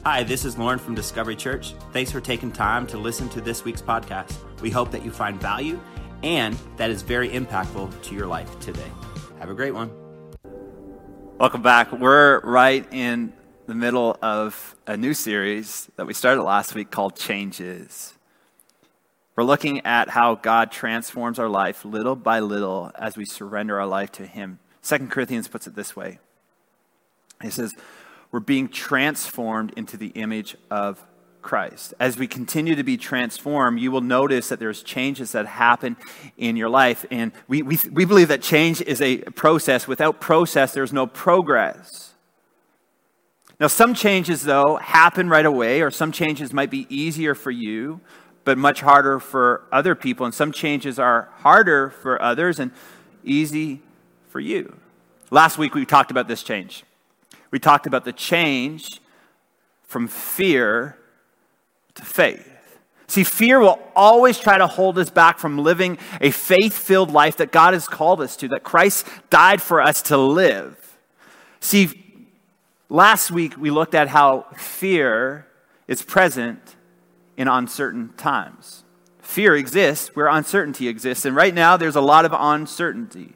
Hi, this is Lauren from Discovery Church. Thanks for taking time to listen to this week's podcast. We hope that you find value and that is very impactful to your life today. Have a great one. Welcome back. We're right in the middle of a new series that we started last week called Changes. We're looking at how God transforms our life little by little as we surrender our life to Him. 2 Corinthians puts it this way. He says, we're being transformed into the image of Christ. As we continue to be transformed, you will notice that there's changes that happen in your life. And we believe that change is a process. Without process, there's no progress. Now, some changes, though, happen right away, or some changes might be easier for you, but much harder for other people. And some changes are harder for others and easy for you. Last week, we talked about this change. We talked about the change from fear to faith. See, fear will always try to hold us back from living a faith-filled life that God has called us to, that Christ died for us to live. See, last week we looked at how fear is present in uncertain times. Fear exists where uncertainty exists, and right now there's a lot of uncertainty.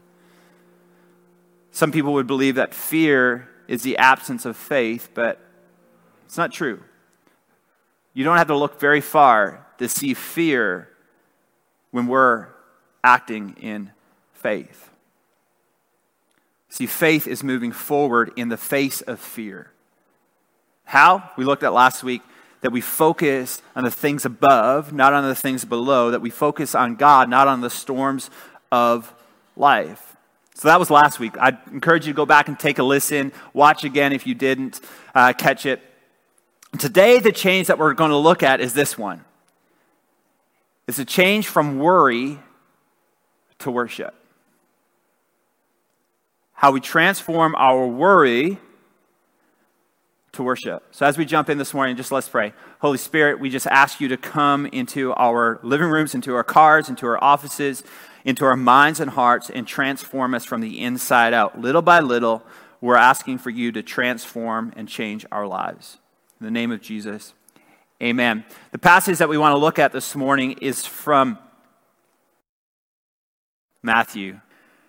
Some people would believe that fear is the absence of faith, but it's not true. You don't have to look very far to see fear when we're acting in faith. See, faith is moving forward in the face of fear. How? We looked at last week that we focus on the things above, not on the things below, that we focus on God, not on the storms of life. So that was last week. I'd encourage you to go back and take a listen, watch again if you didn't catch it. Today, the change that we're going to look at is this one. It's a change from worry to worship. How we transform our worry to worship. So as we jump in this morning, just let's pray. Holy Spirit, we just ask you to come into our living rooms, into our cars, into our offices, into our minds and hearts, and transform us from the inside out. Little by little, we're asking for you to transform and change our lives. In the name of Jesus, amen. The passage that we want to look at this morning is from Matthew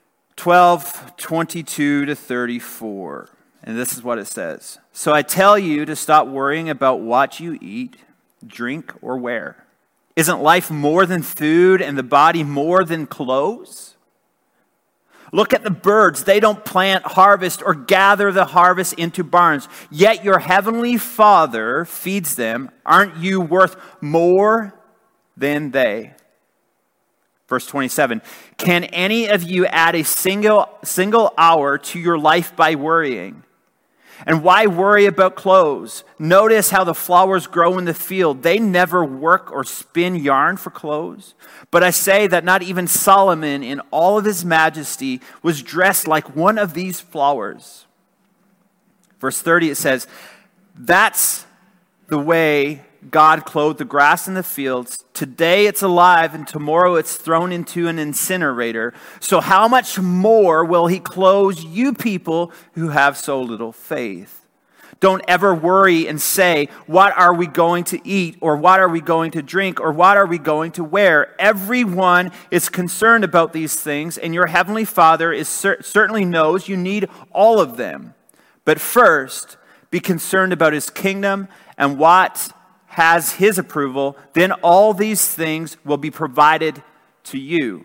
12:22 to 34. And this is what it says. So I tell you to stop worrying about what you eat, drink, or wear. Isn't life more than food and the body more than clothes? Look at the birds. They don't plant, harvest, or gather the harvest into barns. Yet your heavenly Father feeds them. Aren't you worth more than they? Verse 27. Can any of you add a single hour to your life by worrying? And why worry about clothes? Notice how the flowers grow in the field. They never work or spin yarn for clothes. But I say that not even Solomon in all of his majesty was dressed like one of these flowers. Verse 30, it says, that's the way God clothed the grass in the fields. Today it's alive and tomorrow it's thrown into an incinerator. So how much more will he clothe you people who have so little faith? Don't ever worry and say, what are we going to eat? Or what are we going to drink? Or what are we going to wear? Everyone is concerned about these things, and your heavenly Father is certainly knows you need all of them. But first, be concerned about his kingdom and what has his approval, then all these things will be provided to you.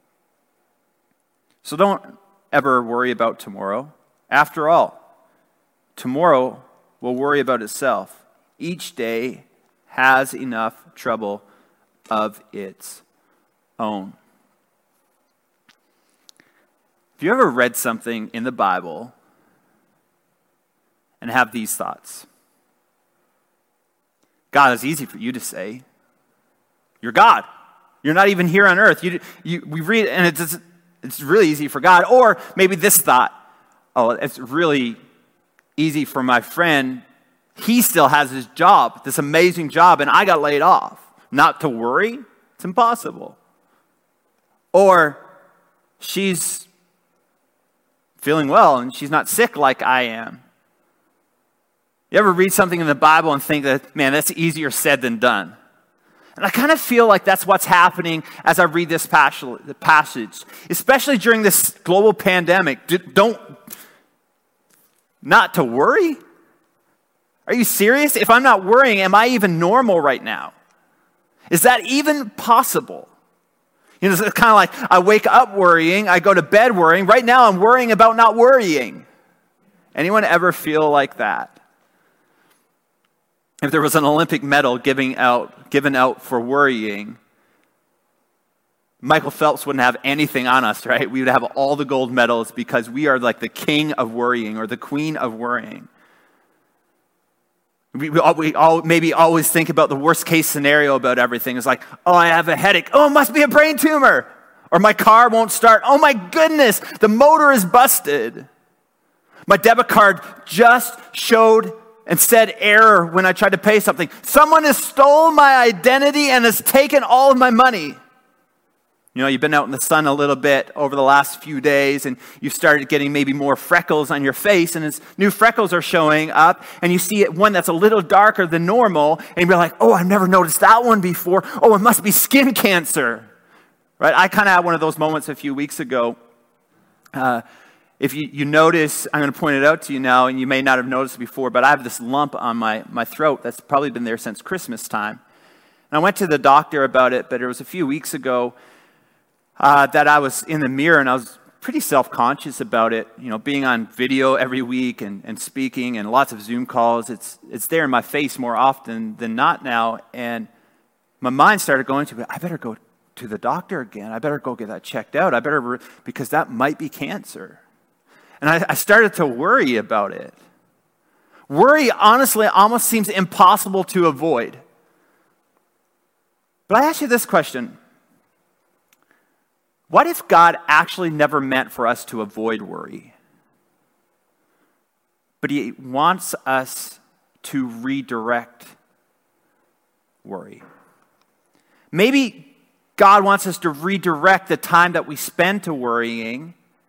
So don't ever worry about tomorrow. After all, tomorrow will worry about itself. Each day has enough trouble of its own. Have you ever read something in the Bible and have these thoughts? God, it's easy for you to say. You're God. You're not even here on earth. We read it, and it's really easy for God. Or maybe this thought, oh, it's really easy for my friend. He still has his job, this amazing job, and I got laid off. Not to worry, it's impossible. Or she's feeling well, and she's not sick like I am. You ever read something in the Bible and think that, man, that's easier said than done? And I kind of feel like that's what's happening as I read this passage, especially during this global pandemic. Not to worry? Are you serious? If I'm not worrying, am I even normal right now? Is that even possible? You know, it's kind of like I wake up worrying, I go to bed worrying. Right now I'm worrying about not worrying. Anyone ever feel like that? If there was an Olympic medal given out for worrying, Michael Phelps wouldn't have anything on us, right? We would have all the gold medals because we are like the king of worrying or the queen of worrying. We all maybe always think about the worst case scenario about everything. It's like, oh, I have a headache. Oh, it must be a brain tumor. Or my car won't start. Oh my goodness, the motor is busted. My debit card just showed and said error when I tried to pay something. Someone has stolen my identity and has taken all of my money. You know, you've been out in the sun a little bit over the last few days and you've started getting maybe more freckles on your face, and as new freckles are showing up and you see one that's a little darker than normal and you're like, oh, I've never noticed that one before. Oh, it must be skin cancer, right? I kind of had one of those moments a few weeks ago. If you notice, I'm going to point it out to you now, and you may not have noticed it before, but I have this lump on my throat that's probably been there since Christmas time. And I went to the doctor about it, but it was a few weeks ago that I was in the mirror, and I was pretty self-conscious about it. You know, being on video every week and speaking and lots of Zoom calls, it's there in my face more often than not now. And my mind started going to, I better go to the doctor again. I better go get that checked out. Because that might be cancer. And I started to worry about it. Worry, honestly, almost seems impossible to avoid. But I ask you this question. What if God actually never meant for us to avoid worry? But he wants us to redirect worry. Maybe God wants us to redirect the time that we spend to worrying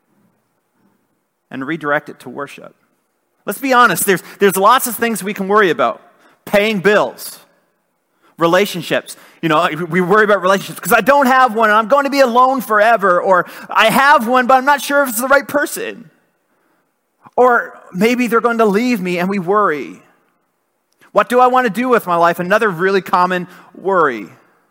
and redirect it to worship. Let's be honest, there's lots of things we can worry about. Paying bills, relationships. You know, we worry about relationships because I don't have one and I'm going to be alone forever. Or I have one, but I'm not sure if it's the right person. Or maybe they're going to leave me and we worry. What do I want to do with my life? Another really common worry.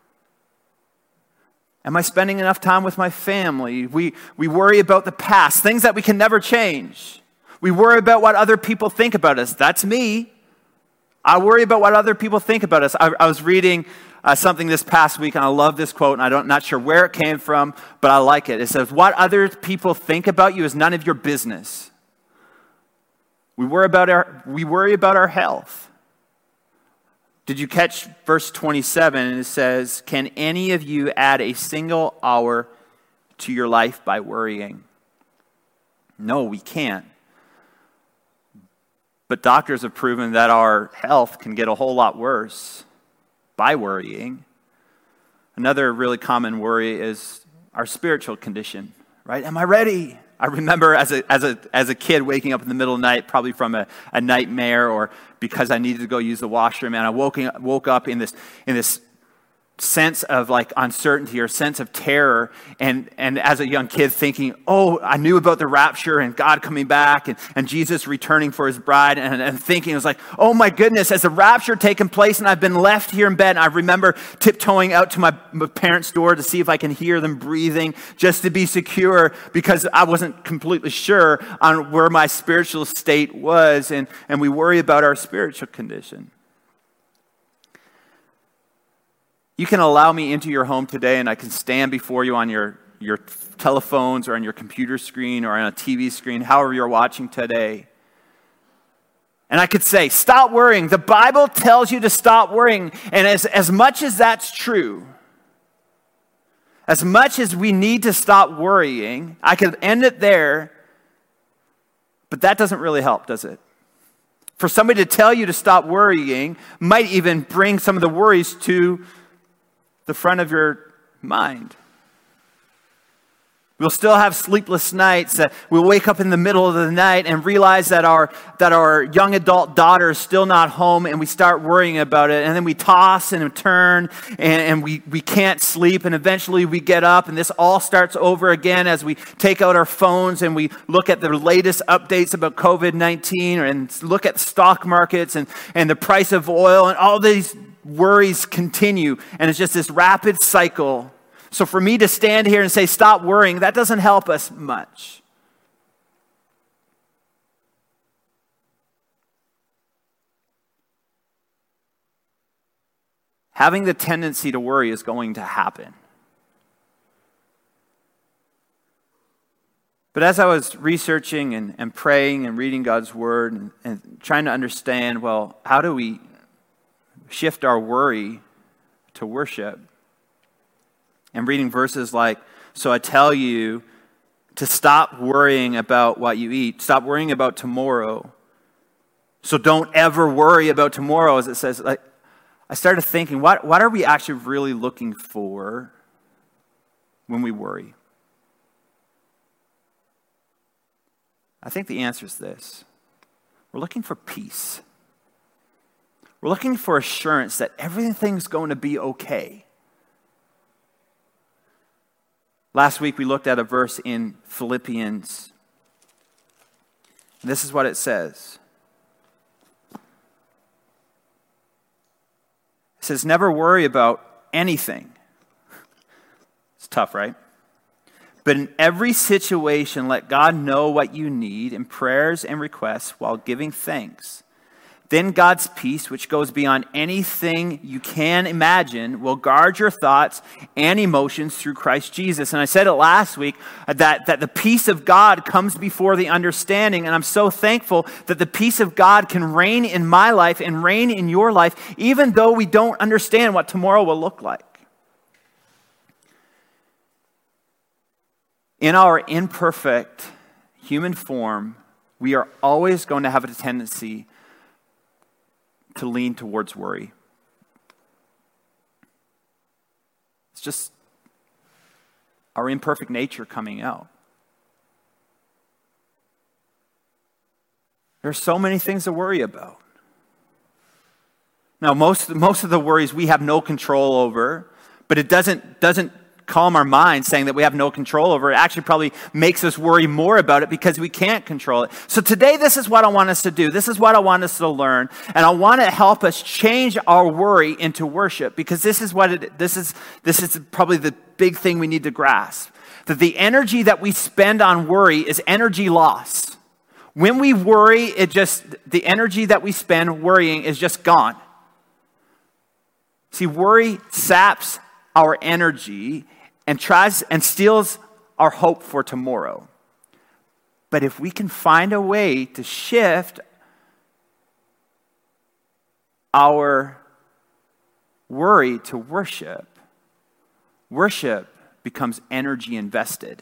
Am I spending enough time with my family? We worry about the past, things that we can never change. We worry about what other people think about us. That's me. I worry about what other people think about us. I was reading something this past week, and I love this quote, and I'm not sure where it came from, but I like it. It says, what other people think about you is none of your business. We worry about our health. Did you catch verse 27? And it says, can any of you add a single hour to your life by worrying? No, we can't. But doctors have proven that our health can get a whole lot worse by worrying. Another really common worry is our spiritual condition, right? Am I ready? I remember as a kid waking up in the middle of the night, probably from a nightmare or because I needed to go use the washroom, and I woke up in this sense of like uncertainty or sense of terror, and as a young kid thinking, oh, I knew about the rapture and God coming back and Jesus returning for his bride, and thinking, it was like, oh my goodness, has the rapture taken place and I've been left here in bed? And I remember tiptoeing out to my parents' door to see if I can hear them breathing just to be secure, because I wasn't completely sure on where my spiritual state was, and we worry about our spiritual condition. You can allow me into your home today, and I can stand before you on your telephones or on your computer screen or on a TV screen, however you're watching today. And I could say, stop worrying. The Bible tells you to stop worrying. And as much as that's true, as much as we need to stop worrying, I could end it there, but that doesn't really help, does it? For somebody to tell you to stop worrying might even bring some of the worries to the front of your mind. We'll still have sleepless nights. We'll wake up in the middle of the night and realize that our young adult daughter is still not home, and we start worrying about it. And then we toss and turn, and we can't sleep. And eventually we get up, and this all starts over again as we take out our phones and we look at the latest updates about COVID-19 and look at the stock markets and the price of oil, and all these worries continue. And it's just this rapid cycle. So for me to stand here and say, stop worrying, that doesn't help us much. Having the tendency to worry is going to happen. But as I was researching and praying and reading God's word and trying to understand, well, how do we shift our worry to worship? And reading verses like, so I tell you to stop worrying about what you eat. Stop worrying about tomorrow. So don't ever worry about tomorrow, as it says. I started thinking, what are we actually really looking for when we worry? I think the answer is this. We're looking for peace. We're looking for assurance that everything's going to be okay. Last week we looked at a verse in Philippians. This is what it says. It says, never worry about anything. It's tough, right? But in every situation, let God know what you need in prayers and requests while giving thanks. Then God's peace, which goes beyond anything you can imagine, will guard your thoughts and emotions through Christ Jesus. And I said it last week that the peace of God comes before the understanding. And I'm so thankful that the peace of God can reign in my life and reign in your life, even though we don't understand what tomorrow will look like. In our imperfect human form, we are always going to have a tendency to lean towards worry. It's just our imperfect nature coming out. There's so many things to worry about. Now, most of the worries we have no control over, but it doesn't calm our minds saying that we have no control over it. Actually probably makes us worry more about it because we can't control it. So today, this is what I want us to do. This is what I want us to learn. And I want to help us change our worry into worship, because this is probably the big thing we need to grasp. That the energy that we spend on worry is energy loss. When we worry, the energy that we spend worrying is just gone. See, worry saps our energy and tries and steals our hope for tomorrow. But if we can find a way to shift our worry to worship, worship becomes energy invested.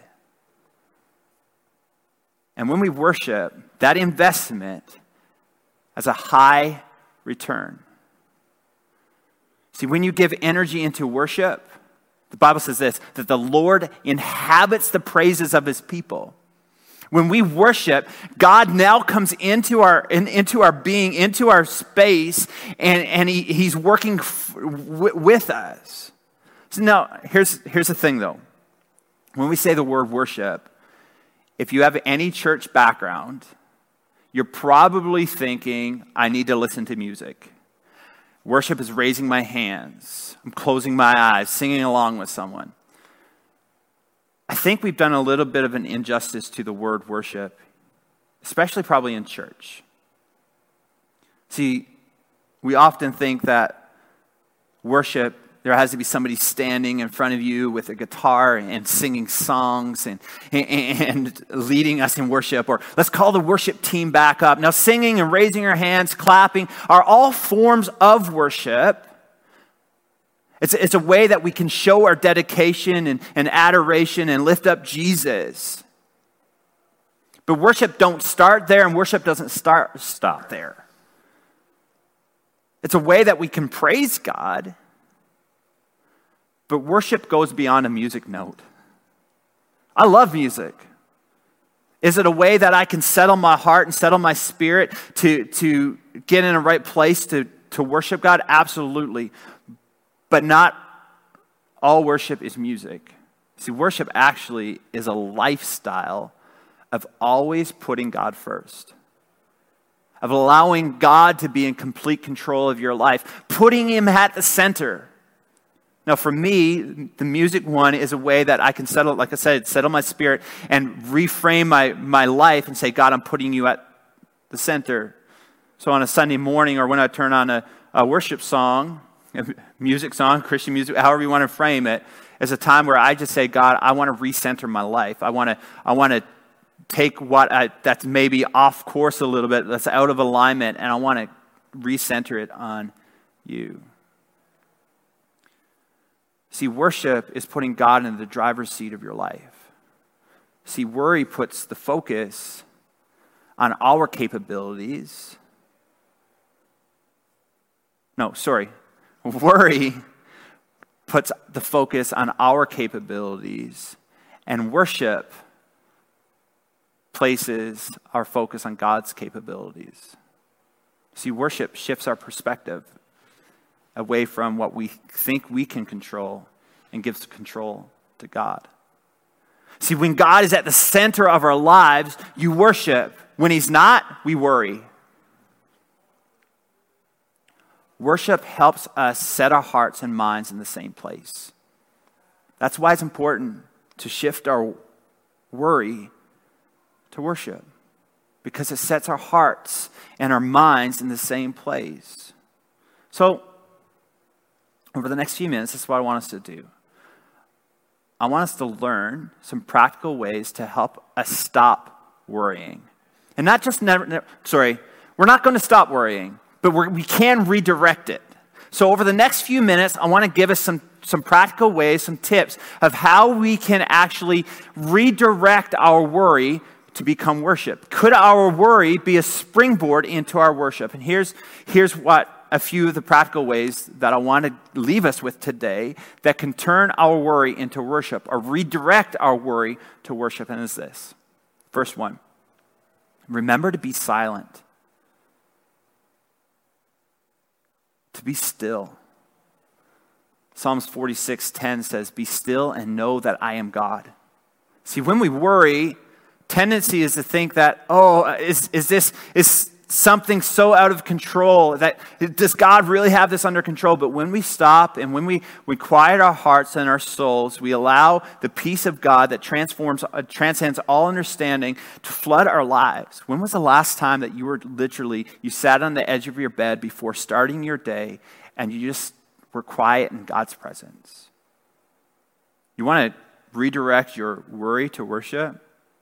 And when we worship, that investment has a high return. See, when you give energy into worship, the Bible says this, that the Lord inhabits the praises of his people. When we worship, God now comes into our being, into our space, and he's working with us. So now, here's the thing though. When we say the word worship, if you have any church background, you're probably thinking, I need to listen to music. Worship is raising my hands. I'm closing my eyes, singing along with someone. I think we've done a little bit of an injustice to the word worship, especially probably in church. See, we often think that worship, there has to be somebody standing in front of you with a guitar and singing songs and leading us in worship. Or let's call the worship team back up. Now, singing and raising our hands, clapping are all forms of worship. It's a way that we can show our dedication and adoration and lift up Jesus. But worship don't start there, and worship doesn't stop there. It's a way that we can praise God. But worship goes beyond a music note. I love music. Is it a way that I can settle my heart and settle my spirit to get in a right place to worship God? Absolutely. But not all worship is music. See, worship actually is a lifestyle of always putting God first, of allowing God to be in complete control of your life, putting him at the center. Now, for me, the music one is a way that I can settle, like I said, settle my spirit and reframe my life and say, God, I'm putting you at the center. So on a Sunday morning or when I turn on a worship song, a music song, Christian music, however you want to frame it, is a time where I just say, God, I want to recenter my life. I want to take that's maybe off course a little bit, that's out of alignment, and I want to recenter it on you. See, worship is putting God in the driver's seat of your life. See, worry puts the focus on our capabilities. Worry puts the focus on our capabilities, and worship places our focus on God's capabilities. See, worship shifts our perspective away from what we think we can control and gives control to God. See, when God is at the center of our lives, you worship. When he's not, we worry. Worship helps us set our hearts and minds in the same place. That's why it's important to shift our worry to worship, because it sets our hearts and our minds in the same place. So, over the next few minutes, this is what I want us to do. I want us to learn some practical ways to help us stop worrying. And not just we're not going to stop worrying, but we can redirect it. So over the next few minutes, I want to give us some practical ways, some tips of how we can actually redirect our worry to become worship. Could our worry be a springboard into our worship? And here's what a few of the practical ways that I want to leave us with today that can turn our worry into worship or redirect our worry to worship. And is this. First one, remember to be silent. To be still. Psalms 46:10 says, be still and know that I am God. See, when we worry, tendency is to think that, is something so out of control, that does God really have this under control? But when we stop and when we quiet our hearts and our souls, we allow the peace of God that transcends all understanding to flood our lives. When was the last time that you sat on the edge of your bed before starting your day and you just were quiet in God's presence? You want to redirect your worry to worship?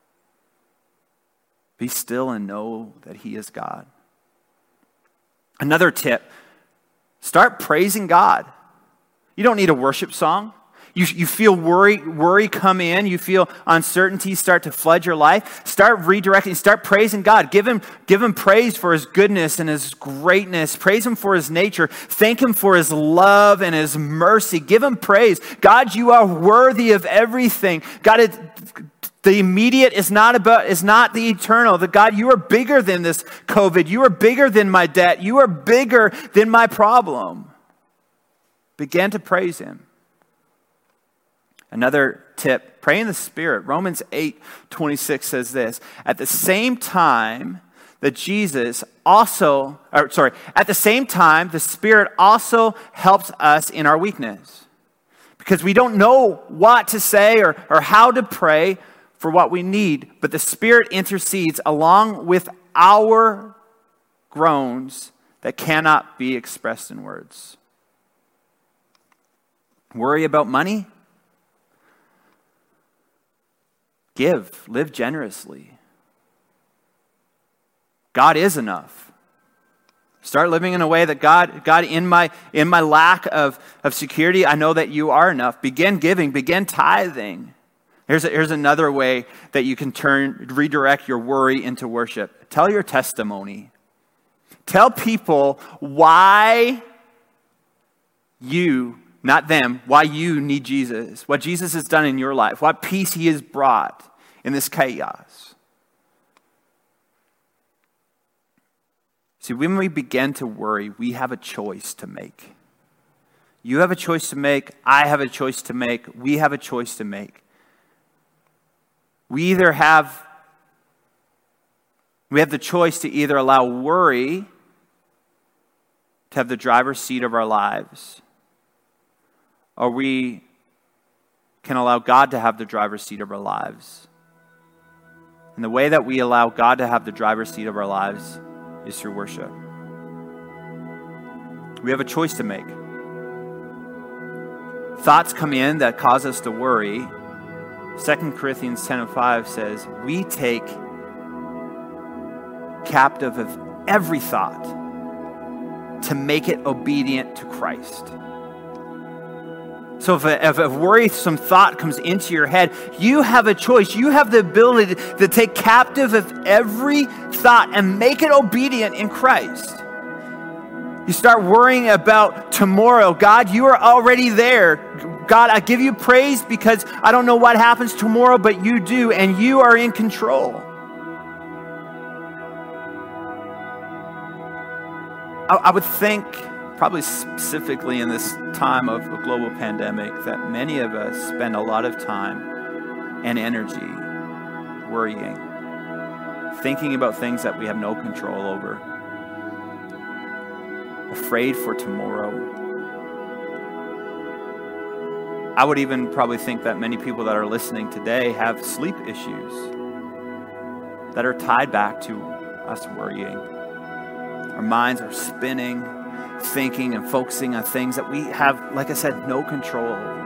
Be still and know that he is God. Another tip, start praising God. You don't need a worship song. You feel worry come in. You feel uncertainty start to flood your life. Start redirecting. Start praising God. Give him praise for his goodness and his greatness. Praise him for his nature. Thank him for his love and his mercy. Give him praise. God, you are worthy of everything. God, the immediate is not the eternal. The God, you are bigger than this COVID. You are bigger than my debt. You are bigger than my problem. Begin to praise him. The tip, pray in the Spirit. Romans 8:26 says this. At the same time, the Spirit also helps us in our weakness. Because we don't know what to say or how to pray for what we need, but the Spirit intercedes along with our groans that cannot be expressed in words. Worry about money? Give, live generously. God is enough. Start living in a way that God, in my lack of security, I know that you are enough. Begin giving, begin tithing. Here's another way that you can redirect your worry into worship. Tell your testimony. Tell people why you not them, why you need Jesus, what Jesus has done in your life, what peace he has brought in this chaos. See, when we begin to worry, we have a choice to make. You have a choice to make. I have a choice to make. We have a choice to make. We have the choice to either allow worry to have the driver's seat of our lives, or we can allow God to have the driver's seat of our lives. And the way that we allow God to have the driver's seat of our lives is through worship. We have a choice to make. Thoughts come in that cause us to worry. 2 Corinthians 10:5 says, we take captive of every thought to make it obedient to Christ. So if a worrisome thought comes into your head, you have a choice. You have the ability to take captive of every thought and make it obedient in Christ. You start worrying about tomorrow. God, you are already there. God, I give you praise because I don't know what happens tomorrow, but you do, and you are in control. I would think, probably specifically in this time of a global pandemic, that many of us spend a lot of time and energy worrying, thinking about things that we have no control over, afraid for tomorrow. I would even probably think that many people that are listening today have sleep issues that are tied back to us worrying. Our minds are spinning, thinking and focusing on things that we have, like I said, no control over.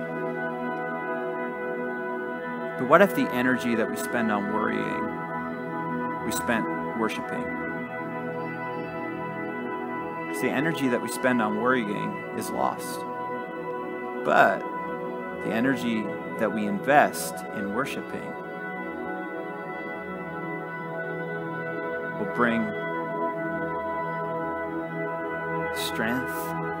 But what if the energy that we spend on worrying, we spent worshiping? See, the energy that we spend on worrying is lost. But the energy that we invest in worshiping will bring strength,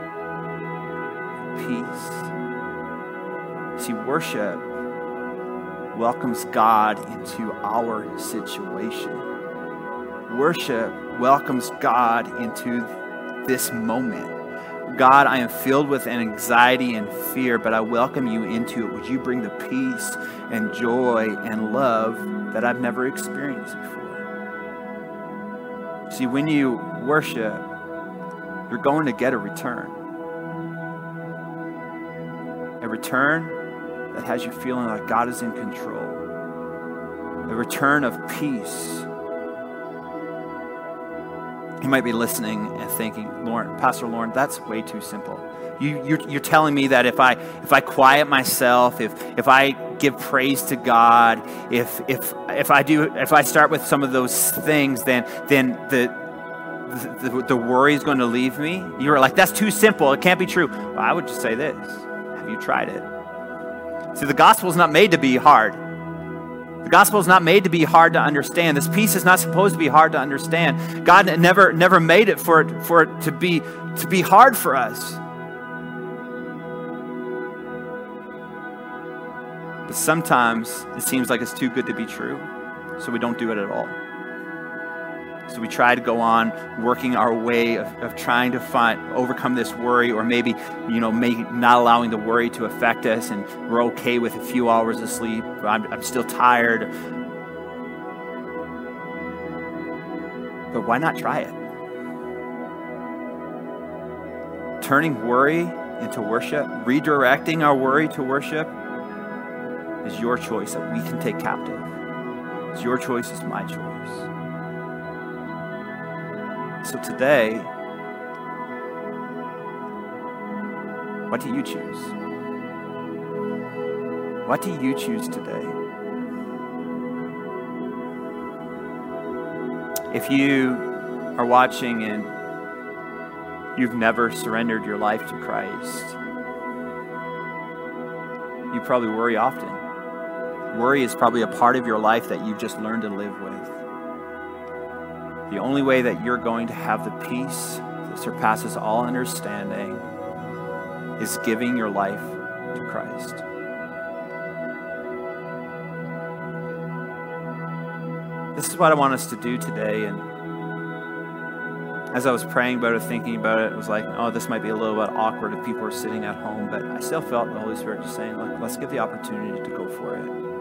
peace. See, worship welcomes God into our situation. Worship welcomes God into this moment. God, I am filled with anxiety and fear, but I welcome you into it. Would you bring the peace and joy and love that I've never experienced before? See, when you worship, you're going to get a return. A return that has you feeling like God is in control. A return of peace. You might be listening and thinking, Pastor Lauren, that's way too simple. You're telling me that if I quiet myself, if I give praise to God, if I start with some of those things, then the worry is going to leave me. You're like, that's too simple. It can't be true. Well, I would just say this. Have you tried it? See, the gospel is not made to be hard. The gospel is not made to be hard to understand. This peace is not supposed to be hard to understand. God never made it for it to be hard for us. But sometimes it seems like it's too good to be true, so we don't do it at all. So we try to go on working our way of trying to overcome this worry, or maybe not allowing the worry to affect us, and we're okay with a few hours of sleep. I'm still tired. But why not try it? Turning worry into worship, redirecting our worry to worship is your choice that we can take captive. It's your choice, it's my choice. So today, what do you choose? What do you choose today? If you are watching and you've never surrendered your life to Christ, you probably worry often. Worry is probably a part of your life that you've just learned to live with. The only way that you're going to have the peace that surpasses all understanding is giving your life to Christ. This is what I want us to do today. And as I was praying about it, thinking about it, it was like, oh, this might be a little bit awkward if people are sitting at home, but I still felt the Holy Spirit just saying, look, let's give the opportunity to go for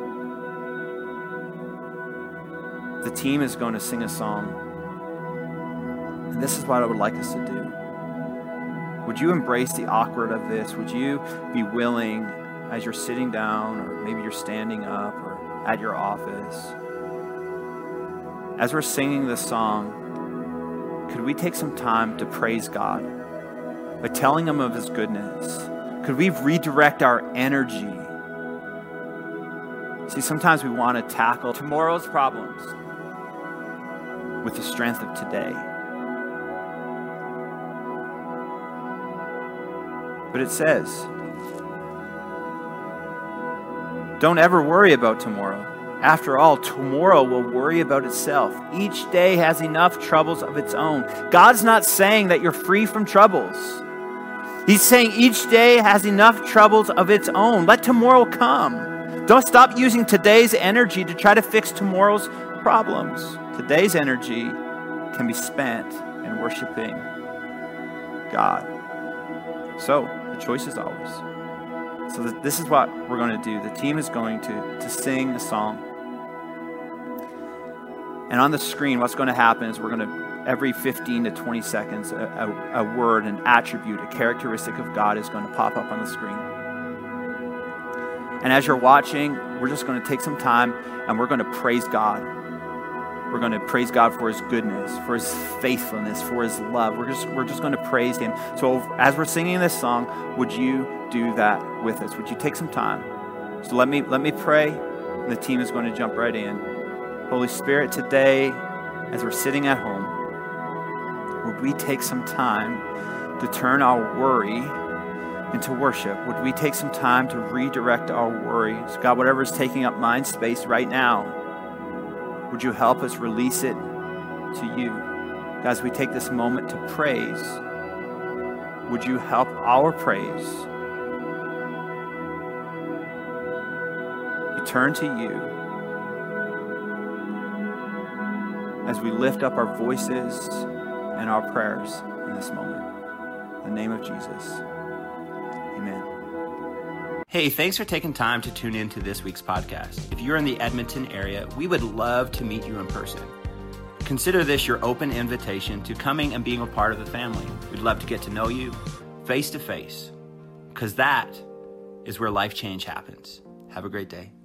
it. The team is going to sing a song, and this is what I would like us to do. Would you embrace the awkward of this? Would you be willing, as you're sitting down, or maybe you're standing up, or at your office, as we're singing this song, could we take some time to praise God by telling Him of His goodness? Could we redirect our energy? See, sometimes we want to tackle tomorrow's problems with the strength of today. But it says, don't ever worry about tomorrow. After all, tomorrow will worry about itself. Each day has enough troubles of its own. God's not saying that you're free from troubles. He's saying each day has enough troubles of its own. Let tomorrow come. Don't stop using today's energy to try to fix tomorrow's problems. Today's energy can be spent in worshiping God. So, the choice is ours. So this is what we're going to do. The team is going to sing a song. And on the screen, what's going to happen is we're going to, every 15 to 20 seconds, a word, an attribute, a characteristic of God is going to pop up on the screen. And as you're watching, we're just going to take some time and we're going to praise God. We're going to praise God for His goodness, for His faithfulness, for His love. We're just going to praise Him. So as we're singing this song, would you do that with us? Would you take some time? So let me pray, and the team is going to jump right in. Holy Spirit, today, as we're sitting at home, would we take some time to turn our worry into worship? Would we take some time to redirect our worries? God, whatever is taking up mind space right now, would you help us release it to you? God, as we take this moment to praise, would you help our praise be turned to you as we lift up our voices and our prayers in this moment. In the name of Jesus, amen. Hey, thanks for taking time to tune in to this week's podcast. If you're in the Edmonton area, we would love to meet you in person. Consider this your open invitation to coming and being a part of the family. We'd love to get to know you face to face, because that is where life change happens. Have a great day.